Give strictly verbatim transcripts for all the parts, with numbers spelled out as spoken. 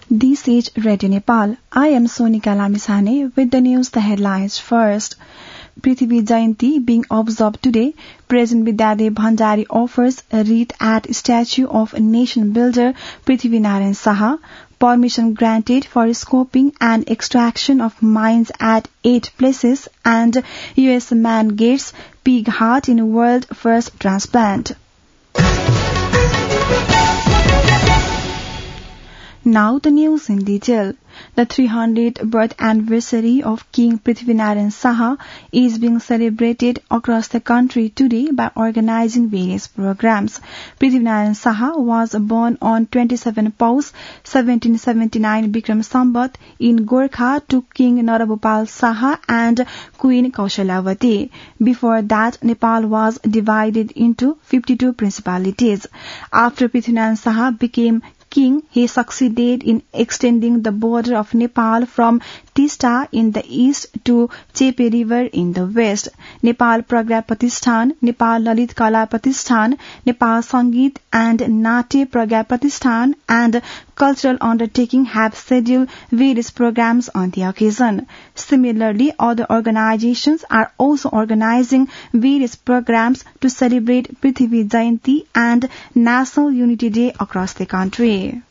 This is Radio Nepal. I am Sonika Lamisane with the news, the headlines first. Prithvi Jayanti being observed today, President Vidyadev Bhandari offers a wreath at statue of nation builder Prithvi Narayan Saha. Permission granted for scoping and extraction of mines at eight places, and U S man gets pig heart in world first transplant. Now the news in detail. The three hundredth birth anniversary of King Prithvi Narayan Saha is being celebrated across the country today by organizing various programs. Prithvi Narayan Saha was born on twenty-seventh Pause seventeen seventy-nine Bikram Sambat in Gorkha to King Narabhupal Saha and Queen Kaushalyavati. Before that, Nepal was divided into fifty-two principalities. After Prithvi Narayan Saha became king, he succeeded in extending the border of Nepal from Tista in the east to Chepe River in the west. Nepal Pragya Pratishthan, Nepal Lalit Kala Pratishthan, Nepal Sangeet and Natya Pragya Pratishthan and Cultural Undertaking have scheduled various programs on the occasion. Similarly, other organizations are also organizing various programs to celebrate Prithvi Jayanti and National Unity Day across the country.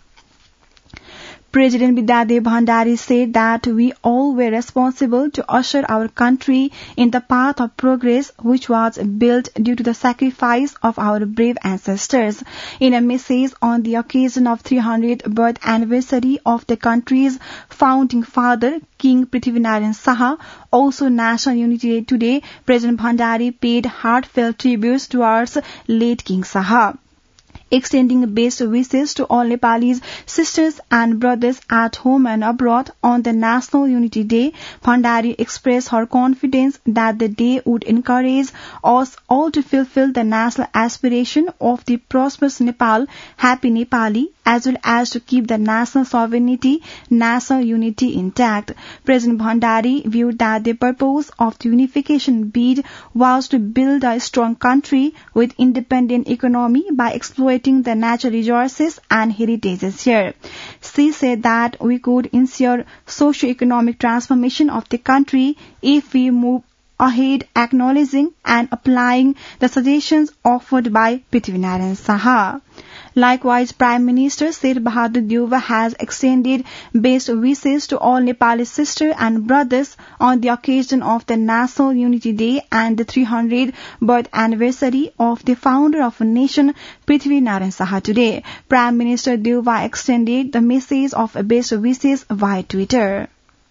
President Vidyadev Bhandari said that we all were responsible to usher our country in the path of progress which was built due to the sacrifice of our brave ancestors. In a message on the occasion of three hundredth birth anniversary of the country's founding father, King Prithvi Narayan Saha, also National Unity Day today, President Bhandari paid heartfelt tributes towards late King Saha. Extending best wishes to all Nepalese sisters and brothers at home and abroad on the National Unity Day, Bhandari expressed her confidence that the day would encourage us all to fulfill the national aspiration of the prosperous Nepal, happy Nepali, as well as to keep the national sovereignty, national unity intact. President Bhandari viewed that the purpose of the unification bid was to build a strong country with independent economy by exploiting the natural resources and heritages here. She said that we could ensure socio-economic transformation of the country if we move ahead acknowledging and applying the suggestions offered by Prithvi Narayan Saha. Likewise, Prime Minister Sher Bahadur Deuba has extended best wishes to all Nepali sisters and brothers on the occasion of the National Unity Day and the three hundredth birth anniversary of the founder of a nation, Prithvi Narayan Saha today. Prime Minister Deuba extended the message of best wishes via Twitter.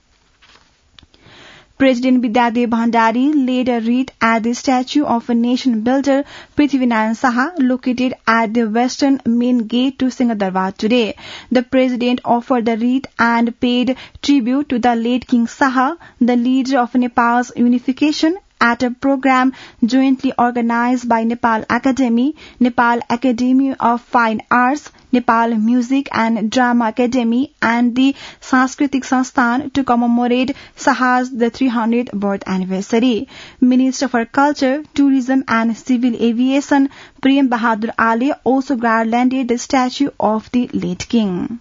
President Vidyadev Bhandari laid a wreath at the statue of a nation builder Prithvi Narayan Saha located at the western main gate to Singhadarbar today. The president offered the wreath and paid tribute to the late King Saha, the leader of Nepal's unification, at a program jointly organized by Nepal Academy, Nepal Academy of Fine Arts, Nepal Music and Drama Academy and the Sanskritik Sansthan to commemorate Saha's the three hundredth birth anniversary. Minister for Culture, Tourism and Civil Aviation Prem Bahadur Ale also garlanded the statue of the late king.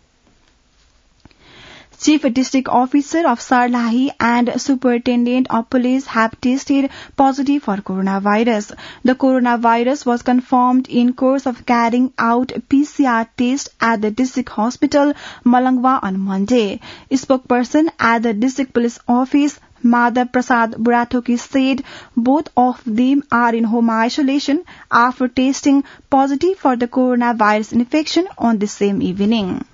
Chief District Officer of Sarlahi and Superintendent of Police have tested positive for coronavirus. The coronavirus was confirmed in course of carrying out P C R test at the district hospital Malangwa on Monday. Spokesperson at the district police office Madhav Prasad Burathoki said both of them are in home isolation after testing positive for the coronavirus infection on the same evening.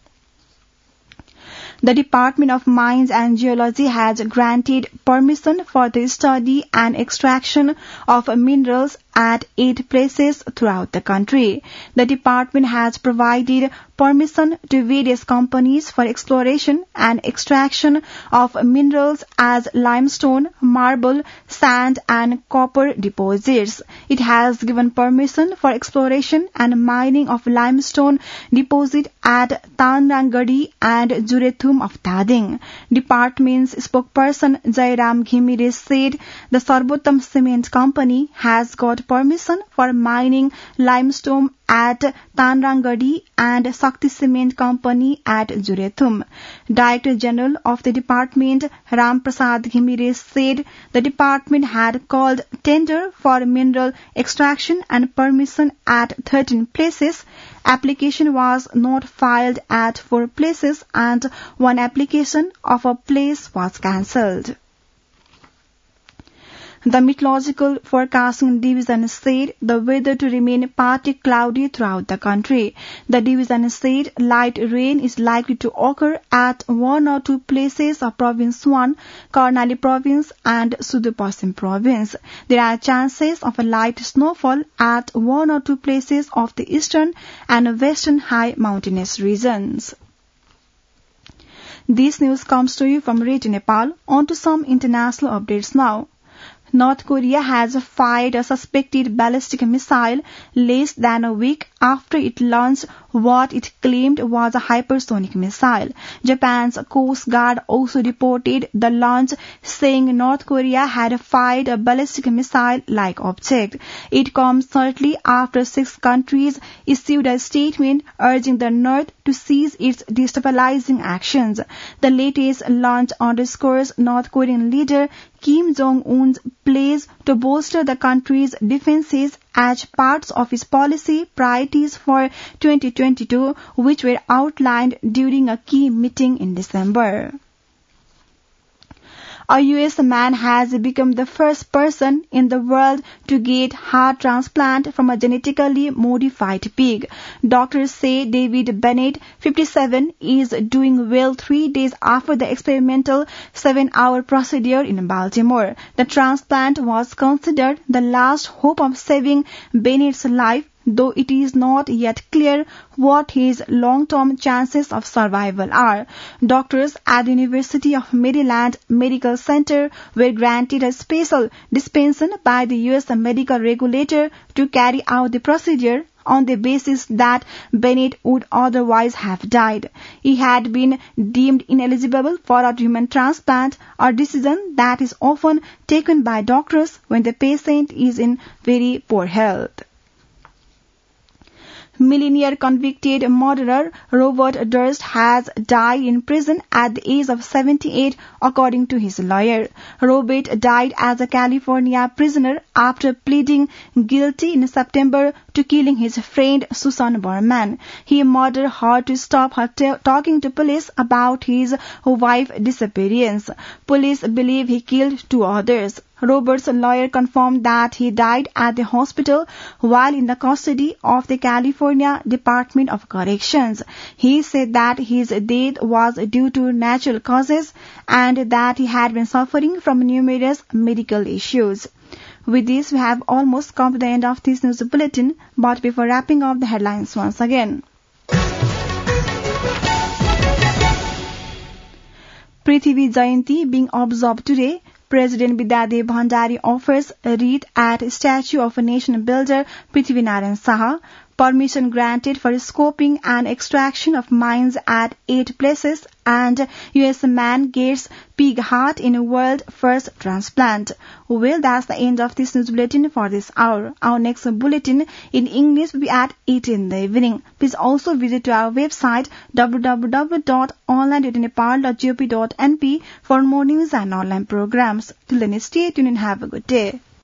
The Department of Mines and Geology has granted permission for the study and extraction of minerals at eight places throughout the country. The department has provided permission to various companies for exploration and extraction of minerals as limestone, marble, sand and copper deposits. It has given permission for exploration and mining of limestone deposit at Tanrangadi and Jurethum of Tading. Department's spokesperson Jairam Ghimire said the Sarbotam Cement Company has got got permission for mining limestone at Tanrangadi and Shakti Cement Company at Jurethum. Director General of the department, Ram Prasad Ghimire, said the department had called tender for mineral extraction and permission at thirteen places. Application was not filed at four places and one application of a place was cancelled. The Meteorological Forecasting Division said the weather to remain partly cloudy throughout the country. The division said light rain is likely to occur at one or two places of Province one, Karnali Province and Sudur Paschim Province. There are chances of a light snowfall at one or two places of the eastern and western high mountainous regions. This news comes to you from Radio Nepal. On to some international updates now. North Korea has fired a suspected ballistic missile less than a week after it launched what it claimed was a hypersonic missile. Japan's Coast Guard also reported the launch, saying North Korea had fired a ballistic missile-like object. It comes shortly after six countries issued a statement urging the North to cease its destabilizing actions. The latest launch underscores North Korean leader Kim Jong-un's pledge to bolster the country's defenses as parts of his policy priorities for twenty twenty-two, which were outlined during a key meeting in December. A U S man has become the first person in the world to get heart transplant from a genetically modified pig. Doctors say David Bennett, fifty-seven, is doing well three days after the experimental seven-hour procedure in Baltimore. The transplant was considered the last hope of saving Bennett's life, though it is not yet clear what his long-term chances of survival are. Doctors at the University of Maryland Medical Center were granted a special dispensation by the U S medical regulator to carry out the procedure on the basis that Bennett would otherwise have died. He had been deemed ineligible for a human transplant, a decision that is often taken by doctors when the patient is in very poor health. Millionaire convicted murderer Robert Durst has died in prison at the age of seventy-eight, according to his lawyer. Robert died as a California prisoner after pleading guilty in September to killing his friend Susan Berman. He murdered her to stop her t- talking to police about his wife's disappearance. Police believe he killed two others. Robert's lawyer confirmed that he died at the hospital while in the custody of the California Department of Corrections. He said that his death was due to natural causes and that he had been suffering from numerous medical issues. With this, we have almost come to the end of this news bulletin, but before wrapping up the headlines once again. Prithvi Jayanti being observed today. President Vidyadev Bhandari offers a wreath at statue of a nation builder Prithvinarayan Saha. Permission granted for scoping and extraction of mines at eight places, and U S man gets pig heart in a world first transplant. Well, that's the end of this news bulletin for this hour. Our next bulletin in English will be at eight in the evening. Please also visit our website w w w dot online dot nepal dot gop dot n p for more news and online programs. Till then, stay tuned and have a good day.